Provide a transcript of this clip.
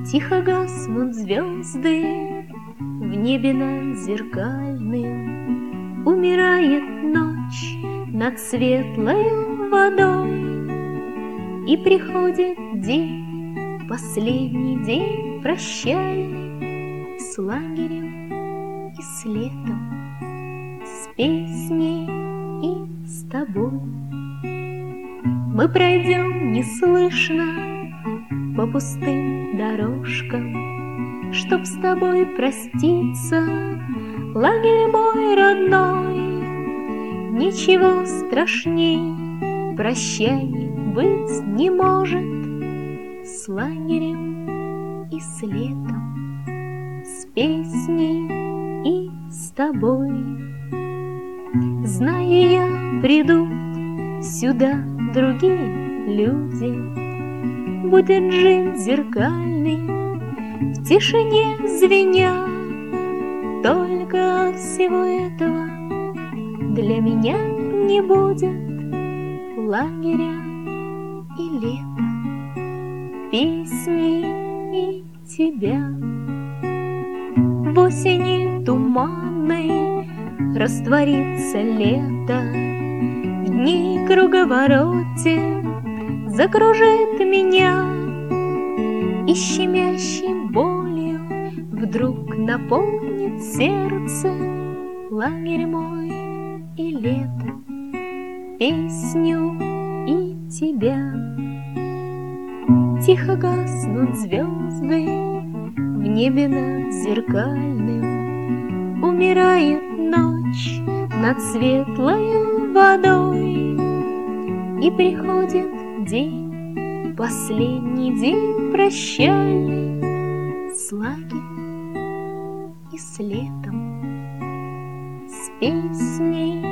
Тихо гаснут звезды в небе над зеркальным, умирает ночь над светлой водой, и приходит день, последний день прощальный, с лагерем и с летом, с песней и с тобой. Мы пройдем неслышно по пустым дорожкам, чтоб с тобой проститься, лагерь мой родной. Ничего страшней прощаний быть не может с лагерем и с летом, с песней и с тобой. Знаю я, придут сюда другие люди, будет жить зеркальный в тишине звеня. Только всего этого для меня не будет лагеря и лета, песни и тебя. В осени туманной растворится лето, в дни круговороте закружит меня, и щемящей болью вдруг наполнит сердце лагерь мой и лето, песню и тебя. Тихо гаснут звезды в небе над зеркальным, умирает ночь над светлой водой, и приходит день, последний день прощальный, с лагерем и с летом, с песней